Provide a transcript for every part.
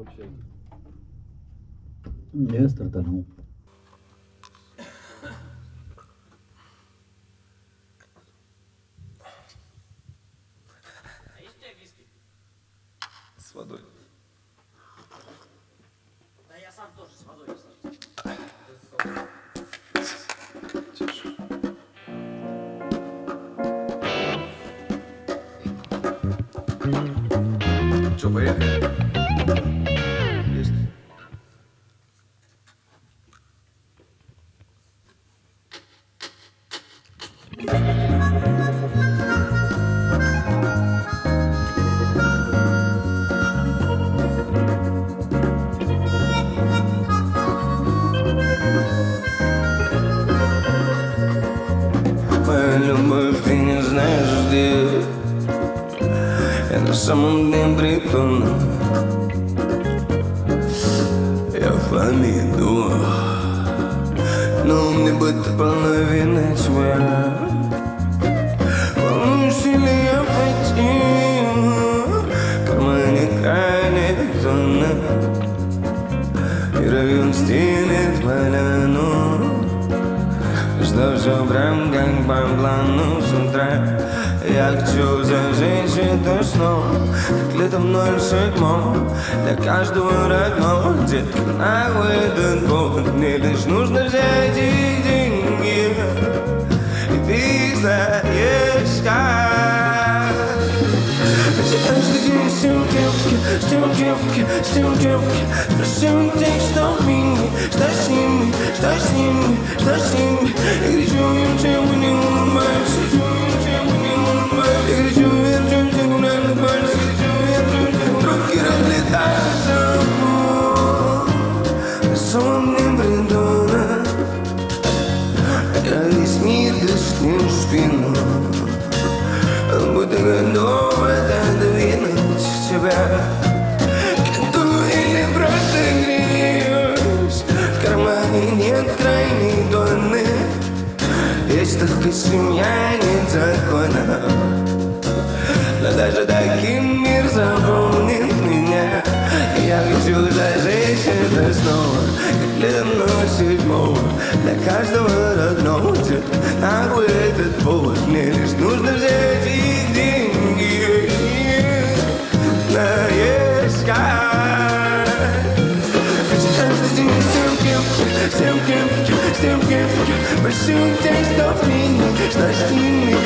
вообще? Я стартанул. А есть у тебя виски? С водой. Да я сам тоже с водой, если Тише. Че, поехали? Есть. Моя любовь, ты не знаешь, где я на самом дне притону. Я помиду, но мне будто половина тебя. Помнишь ли я пойти в кармане крайне тона и район стелит поляну, что все прям как по плану с утра. Я хочу зажечь это снова, как летом 07 для каждого родного. Детка, нахуй этот повод, мне лишь нужно взять эти деньги, и ты знаешь как. Каждый день с тем девки, просим тех, что в мини, что с ними, и кричу им, чем вы не улыбаетесь, и кричу им, чем вы не улыбаетесь, руки разлетаются на сонном придона. Я весь мир дышит мне в спину, будто готова отодвинуть тебя. Иду или просто греюсь, в кармане нет крайней доны. Есть только семья, нет закона, но даже таким мир запомнит меня. Я хочу зажечь это снова, как летом 07 для каждого родного. Нахуй этот повод, мне лишь нужно взять их деньги, знаешь как. Каждый день с тем кем просил тех, что в мини, что с ними,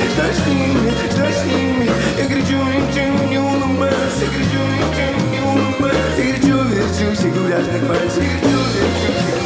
я кричу им, чем не улыбаюсь, я кричу им, чем не улыбаюсь, я кричу, верчусь, и грязных пальцев, я кричу, верчусь.